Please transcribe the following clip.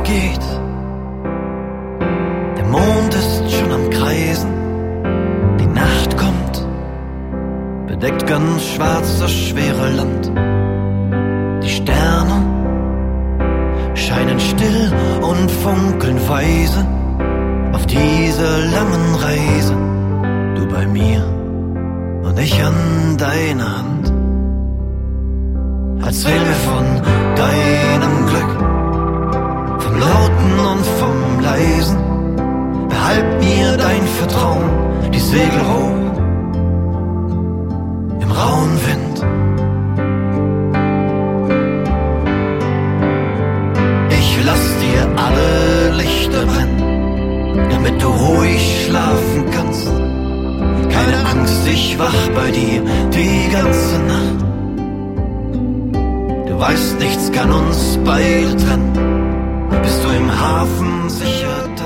vergeht. Der Mond ist schon am Kreisen, die Nacht kommt, bedeckt ganz schwarz das schwere Land. Die Sterne scheinen still und funkeln weise auf dieser langen Reise. Du bei mir und ich an deiner Hand. Erzähl mir von deinem Glück, vom Lauten und vom Leisen. Behalt mir dein Vertrauen, die Segel hoch im rauen Wind. Ich lass dir alle Lichter brennen, damit du ruhig schlafen kannst. Keine Angst, ich wach bei dir die ganze Nacht. Du weißt, nichts kann uns beide trennen, bist du im Hafen sicher